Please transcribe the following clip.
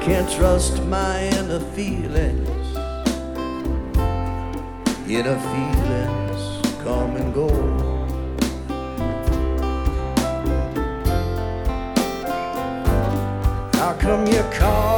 can't trust my inner feelings. Inner feelings come and go. How come you call